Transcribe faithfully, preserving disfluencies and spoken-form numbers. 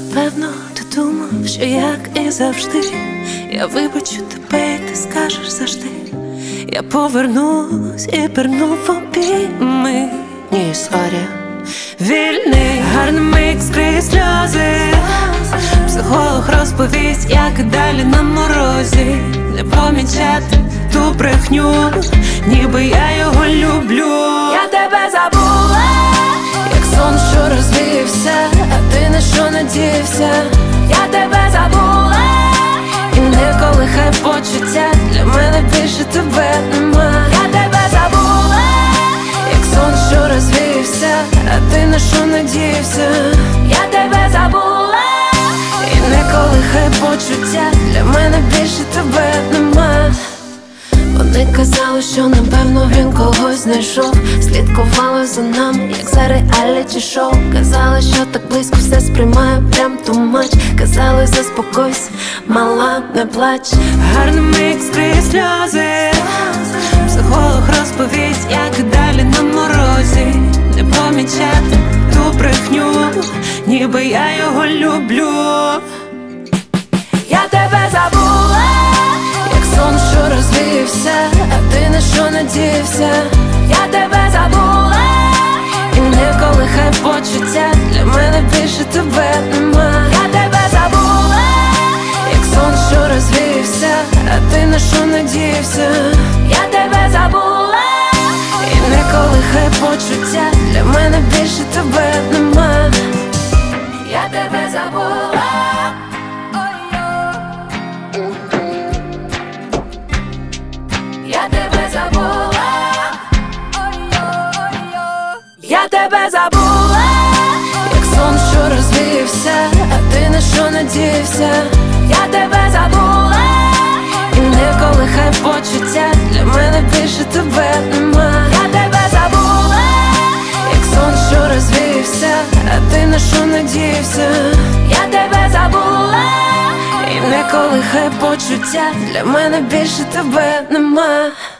Напевно, ти думав, що як і завжди я вибачу тебе, і ти скажеш завжди. Я повернусь і пірну в обійми. Ні, сорі, вільний, гарний мікс крізь сльози. Психолог розповість, як далі на морозі не помічати ту брехню, ніби я його люблю. Я тебе забула, як сон, що розвівся, а ти на що надівся. Я тебе забула, і не колихай почуття, для мене більше тебе нема. Я тебе забула, як сон, що розвівся, а ти на що надівся. Я тебе забула, і не колихай почуття, для мене більше тебе нема. Вони казали, що напевно він когось знайшов, слідкували за нами, як за реаліті шоу. Казали, що так близько все сприймає прям too much. Казали, заспокойся, мала, не плач. Гарний мікс крізь сльози. Психолог розповість, як далі на морозі не помічати ту брехню, ніби я його люблю. Я тебе забула, як сон, що розвівся, а ти на що надівся. Я тебе забула, і не колихай почуття, для мене більше тебе нема. Я тебе забула, як сон, що розвівся, а ти на що надівся. Я тебе забула, і не колихай почуття, для мене більше тебе нема. Я тебе забула. Я тебе забула, я тебе забула, як сон, що розвівся, а ти на що надівся. Я тебе забула, і не колихай почуття, для мене більше тебе нема. Я тебе забула, як сон, що розвівся, а ти на що надівся. Я тебе забула, і не колихай почуття, для мене більше тебе нема.